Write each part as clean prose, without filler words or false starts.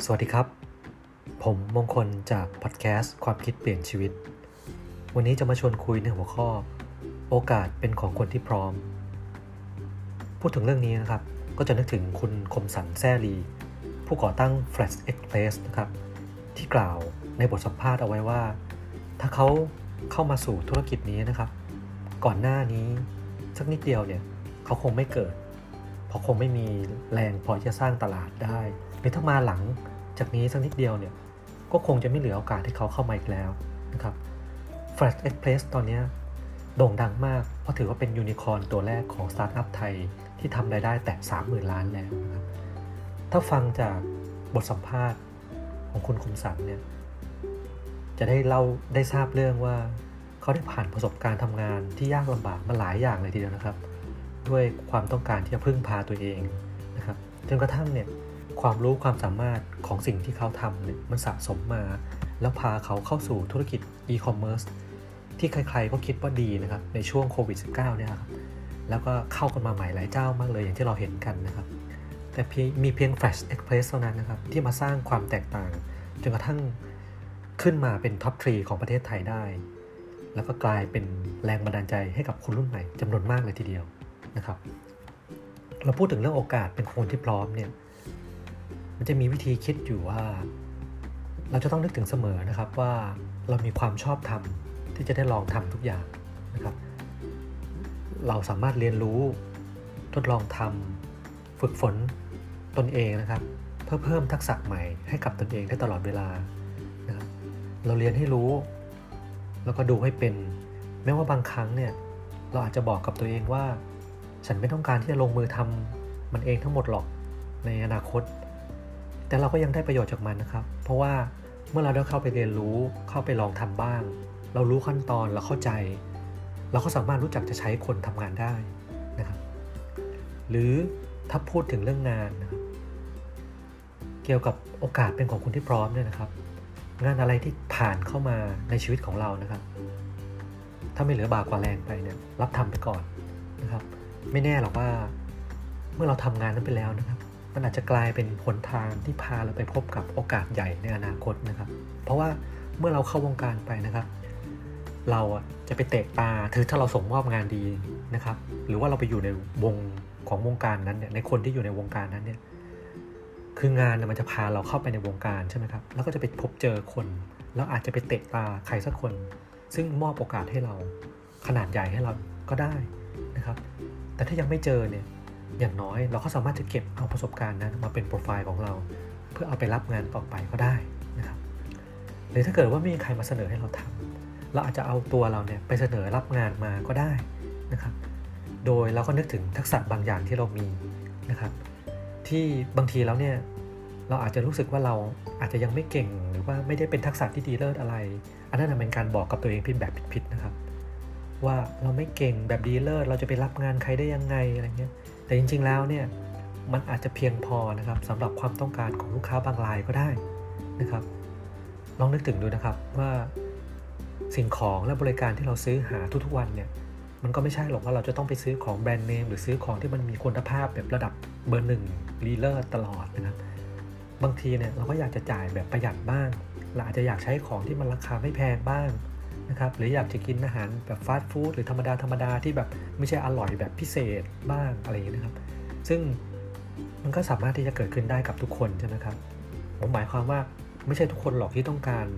สวัสดีครับผมมงคลจากพอดแคสต์ความคิดเปลี่ยนชีวิตวันนี้จะมาชวนคุยในหัวข้อโอกาสเป็นของคนที่พร้อมพูดถึงเรื่องนี้นะครับก็จะนึกถึงคุณคมสันแซ่ลีผู้ก่อตั้ง Flash Express นะครับที่กล่าวในบทสัมภาษณ์เอาไว้ว่าถ้าเขาเข้ามาสู่ธุรกิจนี้นะครับก่อนหน้านี้สักนิดเดียวเนี่ยเขาคงไม่เกิดเพราะคงไม่มีแรงพอที่จะสร้างตลาดได้หรือถ้ามาหลังจากนี้สักนิดเดียวเนี่ยก็คงจะไม่เหลือโอกาสให้เขาเข้ามาอีกแล้วนะครับ Flash Express ตอนนี้โด่งดังมากเพราะถือว่าเป็นยูนิคอร์นตัวแรกของสตาร์ทอัพไทยที่ทำรายได้แตะ 30,000 ล้านแล้วนะครับถ้าฟังจากบทสัมภาษณ์ของคุณคมสันเนี่ยจะได้ทราบเรื่องว่าเขาได้ผ่านประสบการณ์ทำงานที่ยากลำบากมาหลายอย่างเลยทีเดียวนะครับด้วยความต้องการที่จะพึ่งพาตัวเองนะครับจนกระทั่งเนี่ยความรู้ความสามารถของสิ่งที่เขาทำเนี่ยมันสะสมมาแล้วพาเขาเข้าสู่ธุรกิจอีคอมเมิร์ซที่ใครๆก็คิดว่าดีนะครับในช่วงโควิด -19 เนี่ยครับแล้วก็เข้ากันมาใหม่หลายเจ้ามากเลยอย่างที่เราเห็นกันนะครับแต่มีเพียง Flash Express เท่านั้นนะครับที่มาสร้างความแตกต่างจนกระทั่งขึ้นมาเป็นท็อป 3 ของประเทศไทยได้แล้วก็กลายเป็นแรงบันดาลใจให้กับคนรุ่นใหม่จำนวนมากเลยทีเดียวนะครับเราพูดถึงเรื่องโอกาสเป็นคนที่พร้อมเนี่ยมันจะมีวิธีคิดอยู่ว่าเราจะต้องนึกถึงเสมอนะครับว่าเรามีความชอบธรรมที่จะได้ลองทำทุกอย่างนะครับเราสามารถเรียนรู้ทดลองทำฝึกฝนตนเองนะครับเพื่อเพิ่มทักษะใหม่ให้กับตนเองได้ตลอดเวลานะครับเราเรียนให้รู้แล้วก็ดูให้เป็นแม้ว่าบางครั้งเนี่ยเราอาจจะบอกกับตัวเองว่าฉันไม่ต้องการที่จะลงมือทำมันเองทั้งหมดหรอกในอนาคตแต่เราก็ยังได้ประโยชน์จากมันนะครับเพราะว่าเมื่อเราได้เข้าไปเรียนรู้เข้าไปลองทำบ้างเรารู้ขั้นตอนเราเข้าใจเราก็สามารถรู้จักจะใช้คนทำงานได้นะครับหรือถ้าพูดถึงเรื่องงานนะครับเกี่ยวกับโอกาสเป็นของคนที่พร้อมเนี่ยนะครับงานอะไรที่ผ่านเข้ามาในชีวิตของเรานะครับถ้าไม่เหลือบากกว่าแรงไปเนี่ยรับทำไปก่อนนะครับไม่แน่หรอกว่าเมื่อเราทำงานนั้นไปแล้วนะครับมันอาจจะกลายเป็นหนทางที่พาเราไปพบกับโอกาสใหญ่ในอนาคตนะครับเพราะว่าเมื่อเราเข้าวงการไปนะครับเราจะไปเตะตาถ้าเราส่งมอบงานดีนะครับหรือว่าเราไปอยู่ในวงของวงการนั้นเนี่ยในคนที่อยู่ในวงการนั้นเนี่ยคืองานมันจะพาเราเข้าไปในวงการใช่ไหมครับแล้วก็จะไปพบเจอคนแล้วอาจจะไปเตะตาใครสักคนซึ่งมอบโอกาสให้เราขนาดใหญ่ให้เราก็ได้นะครับแต่ถ้ายังไม่เจอเนี่ยอย่างน้อยเราก็สามารถจะเก็บเอาประสบการณ์นั้นมาเป็นโปรไฟล์ของเราเพื่อเอาไปรับงานต่อไปก็ได้นะครับหรือถ้าเกิดว่าไม่มีใครมาเสนอให้เราทำเราอาจจะเอาตัวเราเนี่ยไปเสนอรับงานมาก็ได้นะครับโดยเราก็นึกถึงทักษะบางอย่างที่เรามีนะครับที่บางทีแล้วเนี่ยเราอาจจะรู้สึกว่าเราอาจจะยังไม่เก่งหรือว่าไม่ได้เป็นทักษะที่ดีเลิศอะไรอันนั้นเป็นการบอกกับตัวเองแบบผิดๆนะครับว่าเราไม่เก่งแบบดีเลิศเราจะไปรับงานใครได้ยังไงอะไรเงี้ยแต่จริงๆแล้วเนี่ยมันอาจจะเพียงพอนะครับสำหรับความต้องการของลูกค้าบางรายก็ได้นะครับลองนึกถึงดูนะครับว่าสิ่งของและบริการที่เราซื้อหาทุกๆวันเนี่ยมันก็ไม่ใช่หรอกว่าเราจะต้องไปซื้อของแบรนด์เนมหรือซื้อของที่มันมีคุณภาพแบบระดับเบอร์1ลีเลิศตลอดนะครับบางทีเนี่ยเราก็อยากจะจ่ายแบบประหยัดบ้างเราอาจจะอยากใช้ของที่มันราคาไม่แพงบ้างนะครับหรืออยากจะกินอาหารแบบฟาสต์ฟู้ดหรือธรรมดาที่แบบไม่ใช่อร่อยแบบพิเศษบ้างอะไรอย่างนี้นะครับซึ่งมันก็สามารถที่จะเกิดขึ้นได้กับทุกคนใช่ไหมครับผมหมายความว่าไม่ใช่ทุกคนหรอกที่ต้อง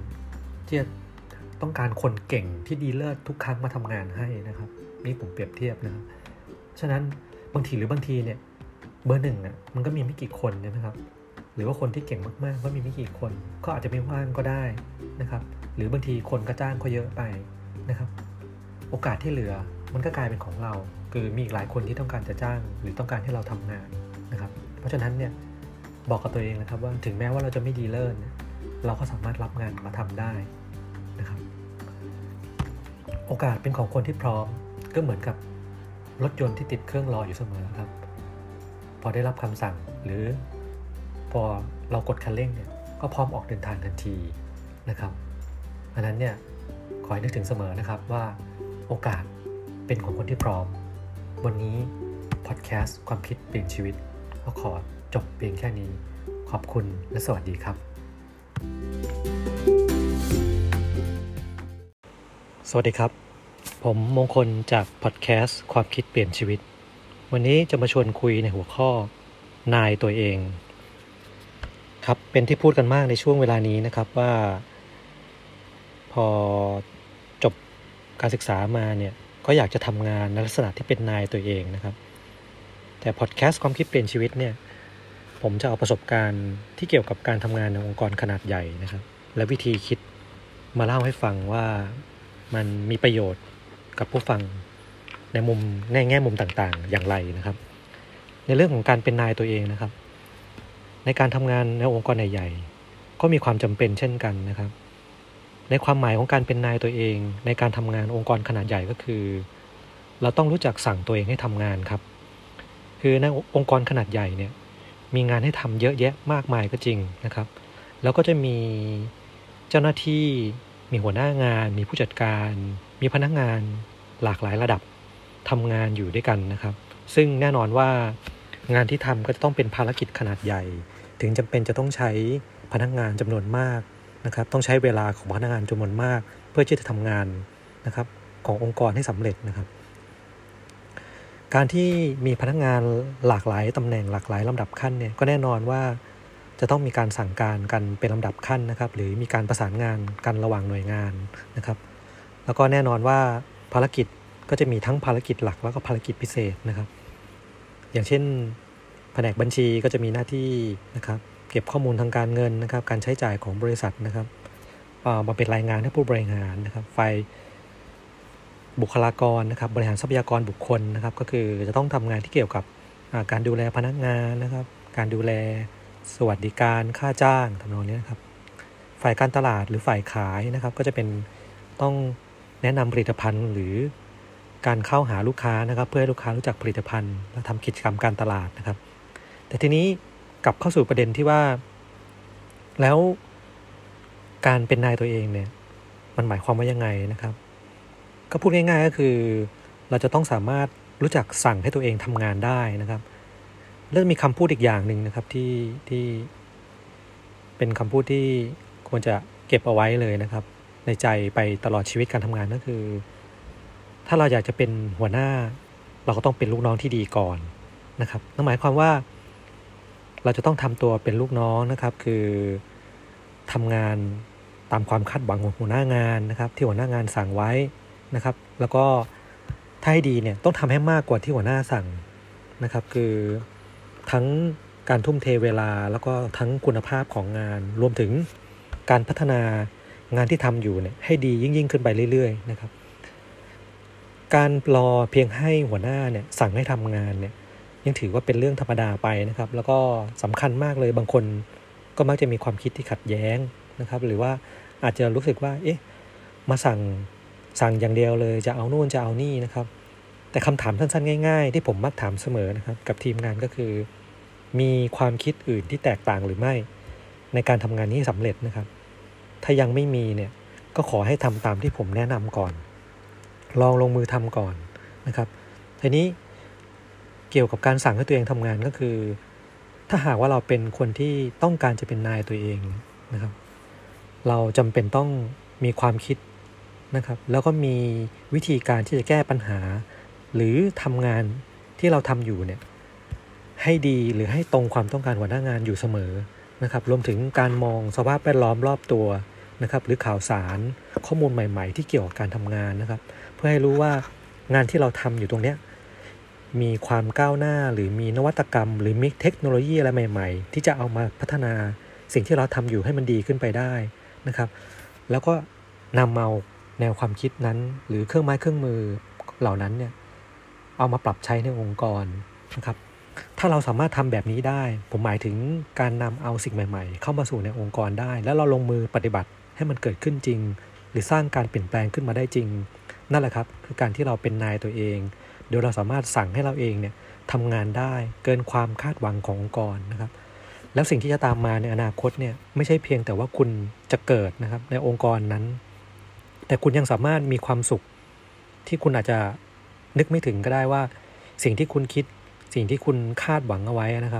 การคนเก่งที่ดีเลิศทุกครั้งมาทำงานให้นะครับนี่ผมเปรียบเทียบนะครับฉะนั้นบางทีเนี่ยเบอร์1เนี่ยมันก็มีไม่กี่คนนะครับหรือว่าคนที่เก่งมากๆก็มีไม่กี่คนก็อาจจะไม่ว่างก็ได้นะครับหรือบางทีคนก็จ้างก็เยอะไปนะครับโอกาสที่เหลือมันก็กลายเป็นของเราคือมีอีกหลายคนที่ต้องการจะจ้างหรือต้องการให้เราทำงานนะครับเพราะฉะนั้นเนี่ยบอกกับตัวเองนะครับว่าถึงแม้ว่าเราจะไม่ดีเลิศเราก็สามารถรับงานมาทำได้นะครับโอกาสเป็นของคนที่พร้อมก็เหมือนกับรถยนต์ที่ติดเครื่องรออยู่เสมอครับพอได้รับคำสั่งหรือพอเรากดคันเร่งเนี่ยก็พร้อมออกเดินทางทันทีนะครับเพราะนั้นเนี่ยขอให้นึกถึงเสมอนะครับว่าโอกาสเป็นของคนที่พร้อมวันนี้พอดแคสต์ความคิดเปลี่ยนชีวิตก็ขอจบเพียงแค่นี้ขอบคุณและสวัสดีครับสวัสดีครับผมมงคลจากพอดแคสต์ความคิดเปลี่ยนชีวิตวันนี้จะมาชวนคุยในหัวข้อนายตัวเองครับเป็นที่พูดกันมากในช่วงเวลานี้นะครับว่าพอจบการศึกษามาเนี่ยก็อยากจะทำงานในลักษณะที่เป็นนายตัวเองนะครับแต่พอดแคสต์ความคิดเปลี่ยนชีวิตเนี่ยผมจะเอาประสบการณ์ที่เกี่ยวกับการทำงานในองค์กรขนาดใหญ่นะครับและวิธีคิดมาเล่าให้ฟังว่ามันมีประโยชน์กับผู้ฟังในแง่มุมต่างๆอย่างไรนะครับในเรื่องของการเป็นนายตัวเองนะครับในการทำงานในองค์กรใหญ่ๆก็มีความจำเป็นเช่นกันนะครับในความหมายของการเป็นนายตัวเองในการทำงานองค์กรขนาดใหญ่ก็คือเราต้องรู้จักสั่งตัวเองให้ทำงานครับคือในองค์กรขนาดใหญ่เนี่ยมีงานให้ทำเยอะแยะมากมายก็จริงนะครับแล้วก็จะมีเจ้าหน้าที่มีหัวหน้างานมีผู้จัดการมีพนักงานหลากหลายระดับทำงานอยู่ด้วยกันนะครับซึ่งแน่นอนว่างานที่ทำก็จะต้องเป็นภารกิจขนาดใหญ่ถึงจำเป็นจะต้องใช้พนักงานจำนวนมากนะครับต้องใช้เวลาของพนักงานจำนวนมากเพื่อที่จะทำงานนะครับขององค์กรให้สำเร็จนะครับการที่มีพนักงานหลากหลายตำแหน่งหลากหลายลำดับขั้นเนี่ยก็แน่นอนว่าจะต้องมีการสั่งการกันเป็นลำดับขั้นนะครับหรือมีการประสานงานกันระหว่างหน่วยงานนะครับแล้วก็แน่นอนว่าภารกิจก็จะมีทั้งภารกิจหลักแล้วก็ภารกิจพิเศษนะครับอย่างเช่นแผนกบัญชีก็จะมีหน้าที่นะครับเก็บข้อมูลทางการเงินนะครับการใช้จ่ายของบริษัทนะครับมาเป็นรายงานให้ผู้บริหารนะครับฝ่ายบุคลากรนะครับบริหารทรัพยากรบุคคลนะครับก็คือจะต้องทำงานที่เกี่ยวกับการดูแลพนักงานนะครับการดูแลสวัสดิการค่าจ้างทำนองนี้นะครับฝ่ายการตลาดหรือฝ่ายขายนะครับก็จะเป็นต้องแนะนำผลิตภัณฑ์หรือการเข้าหาลูกค้านะครับเพื่อให้ลูกค้ารู้จักผลิตภัณฑ์และทำกิจกรรมการตลาดนะครับแต่ทีนี้กลับเข้าสู่ประเด็นที่ว่าแล้วการเป็นนายตัวเองเนี่ยมันหมายความว่ายังไงนะครับก็พูดง่ายๆก็คือเราจะต้องสามารถรู้จักสั่งให้ตัวเองทำงานได้นะครับแล้วมีคำพูดอีกอย่างหนึ่งนะครับที่เป็นคำพูดที่ควรจะเก็บเอาไว้เลยนะครับในใจไปตลอดชีวิตการทำงานก็คือถ้าเราอยากจะเป็นหัวหน้าเราก็ต้องเป็นลูกน้องที่ดีก่อนนะครับนั่นหมายความว่าเราจะต้องทำตัวเป็นลูกน้องนะครับคือทำงานตามความคาดหวังของหัวหน้างานนะครับที่หัวหน้างานสั่งไว้นะครับแล้วก็ถ้าให้ดีเนี่ยต้องทำให้มากกว่าที่หัวหน้าสั่งนะครับคือทั้งการทุ่มเทเวลาแล้วก็ทั้งคุณภาพของงานรวมถึงการพัฒนางานที่ทำอยู่เนี่ยให้ดียิ่งขึ้นไปเรื่อยๆนะครับการรอเพียงให้หัวหน้าเนี่ยสั่งให้ทำงานเนี่ยยังถือว่าเป็นเรื่องธรรมดาไปนะครับแล้วก็สำคัญมากเลยบางคนก็มักจะมีความคิดที่ขัดแย้งนะครับหรือว่าอาจจะรู้สึกว่าเอ๊ะมาสั่งอย่างเดียวเลยจะเอาโน่นจะเอานี่นะครับแต่คำถามสั้นๆง่ายๆที่ผมมักถามเสมอนะครับกับทีมงานก็คือมีความคิดอื่นที่แตกต่างหรือไม่ในการทำงานนี้สำเร็จนะครับถ้ายังไม่มีเนี่ยก็ขอให้ทำตามที่ผมแนะนำก่อนลองลงมือทำก่อนนะครับทีนี้เกี่ยวกับการสั่งให้ตัวเองทำงานก็คือถ้าหากว่าเราเป็นคนที่ต้องการจะเป็นนายตัวเองนะครับเราจำเป็นต้องมีความคิดนะครับแล้วก็มีวิธีการที่จะแก้ปัญหาหรือทำงานที่เราทำอยู่เนี่ยให้ดีหรือให้ตรงความต้องการหัวหน้างานอยู่เสมอนะครับรวมถึงการมองสภาพแวดล้อมรอบตัวนะครับหรือข่าวสารข้อมูลใหม่ๆที่เกี่ยวกับการทำงานนะครับเพื่อให้รู้ว่างานที่เราทำอยู่ตรงเนี้ยมีความก้าวหน้าหรือมีนวัตกรรมหรือมีเทคโนโลยีอะไรใหม่ๆที่จะเอามาพัฒนาสิ่งที่เราทำอยู่ให้มันดีขึ้นไปได้นะครับแล้วก็นำเอาแนวความคิดนั้นหรือเครื่องไม้เครื่องมือเหล่านั้นเนี่ยเอามาปรับใช้ในองค์กรนะครับถ้าเราสามารถทำแบบนี้ได้ผมหมายถึงการนำเอาสิ่งใหม่ๆเข้ามาสู่ในองค์กรได้แล้วเราลงมือปฏิบัติให้มันเกิดขึ้นจริงหรือสร้างการเปลี่ยนแปลงขึ้นมาได้จริงนั่นแหละครับคือการที่เราเป็นนายตัวเองโดยเราสามารถสั่งให้เราเองเนี่ยทำงานได้เกินความคาดหวังขององค์กรนะครับแล้วสิ่งที่จะตามมาในอนาคตเนี่ยไม่ใช่เพียงแต่ว่าคุณจะเกิดนะครับในองค์กรนั้นแต่คุณยังสามารถมีความสุขที่คุณอาจจะนึกไม่ถึงก็ได้ว่าสิ่งที่คุณคิดสิ่งที่คุณคาดหวังเอาไว้นะครับ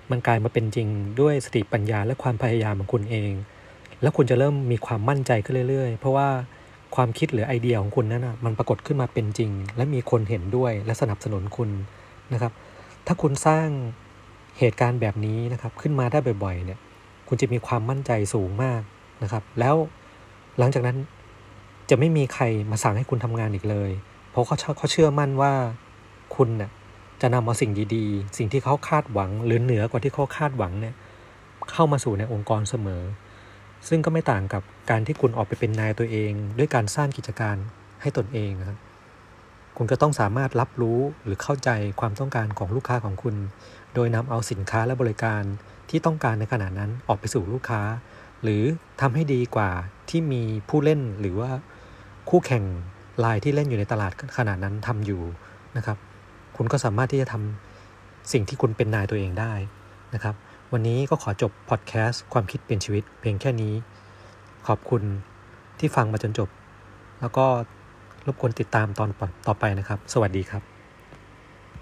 มันกลายมาเป็นจริงด้วยสติปัญญาและความพยายามของคุณเองแล้วคุณจะเริ่มมีความมั่นใจขึ้นเรื่อยๆเพราะว่าความคิดหรือไอเดียของคุณนั้นนะมันปรากฏขึ้นมาเป็นจริงและมีคนเห็นด้วยและสนับสนุนคุณนะครับถ้าคุณสร้างเหตุการณ์แบบนี้นะครับขึ้นมาได้บ่อยๆเนี่ยคุณจะมีความมั่นใจสูงมากนะครับแล้วหลังจากนั้นจะไม่มีใครมาสั่งให้คุณทำงานอีกเลยเพราะเขาเชื่อมั่นว่าคุณน่ะจะนำเอาสิ่งดีๆสิ่งที่เขาคาดหวังหรือเหนือกว่าที่เขาคาดหวังเนี่ยเข้ามาสู่ในองค์กรเสมอซึ่งก็ไม่ต่างกับการที่คุณออกไปเป็นนายตัวเองด้วยการสร้างกิจการให้ตนเองครับคุณก็ต้องสามารถรับรู้หรือเข้าใจความต้องการของลูกค้าของคุณโดยนำเอาสินค้าและบริการที่ต้องการในขณะนั้นออกไปสู่ลูกค้าหรือทำให้ดีกว่าที่มีผู้เล่นหรือว่าคู่แข่งรายที่เล่นอยู่ในตลาดขณะนั้นทำอยู่นะครับคุณก็สามารถที่จะทำสิ่งที่คุณเป็นนายตัวเองได้นะครับวันนี้ก็ขอจบพอดแคสต์ความคิดเปลี่ยนชีวิตเพียงแค่นี้ขอบคุณที่ฟังมาจนจบแล้วก็รบกวนติดตามตอนต่อไปนะครับสวัสดีครับ